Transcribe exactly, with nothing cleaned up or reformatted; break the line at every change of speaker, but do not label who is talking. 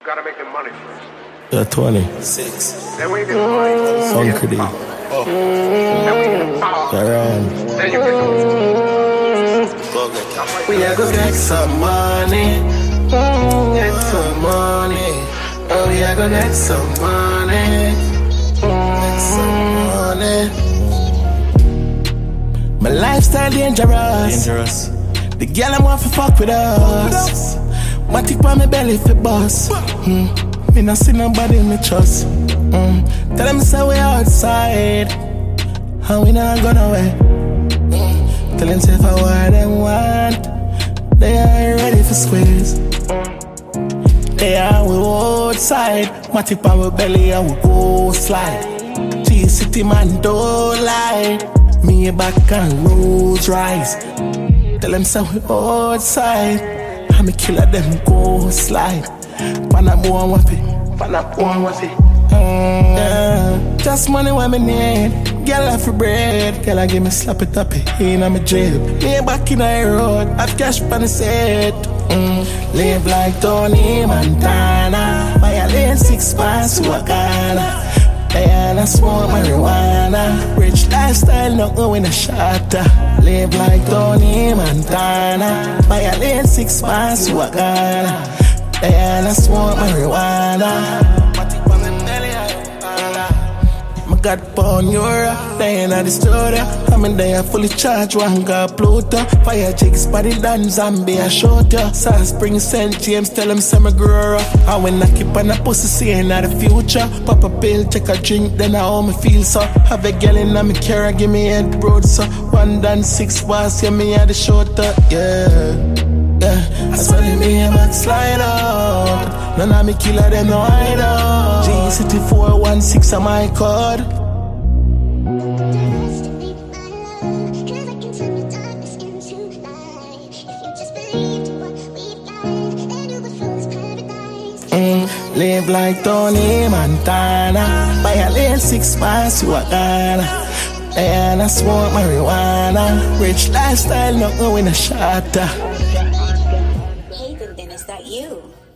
Gotta make the money first.
Yeah, twenty. Six.
Then we get the money.
Mm.
You get the power. Oh. Then we get the power.
Around.
Then you get the
We are gonna get some money. Mm, get some money. Oh, we are gonna get some money. Mm, get some money. My lifestyle dangerous. Dangerous. The girl I'm want to fuck with us. What tip on my belly for boss. Mm. Me not see nobody in me trust. Mm. Tell them say we outside, and we not gonna away. Mm. Tell them say for what they want, they are ready for squeeze. Mm. They are we outside. My tip on my belly and we go slide. G-City man don't lie. Me back and Rolls Royce. Tell them say we outside. I'm a killer, them go slide. Panama waffy, Panama waffy. Mm, yeah. Just money what me need. Girl off for bread. Girl I give me slap it up in my drip. Me back in the road. Have cash pan the set. Mm. Live like Tony Montana. Buy a lane six pants to a Ghana. And I smoke marijuana. Rich lifestyle, not going a shatter. Live like Tony Montana. Buy a lane six pants to a Ghana. And I smoke marijuana. My God born Euro, they in the studio. I'm in there fully charged, one got Pluto. Fire jigs, body done, Zambia shorter. South Spring, Saint James, tell them some grower. I when I keep on a pussy, seeing out the future. Pop a pill, take a drink, then I how me feel so. Have a girl in my car, give me head broad so. One done, six bars, yeah, me at the shorter, yeah. Yeah, I saw them me a backslide out. None of me killer them no hide out. G-City four one six on my code. Mm, live like Tony Montana. Buy a lane six miles to a Ghana. And I smoke marijuana. Rich lifestyle, not going a shatter.
Hey, then is that you?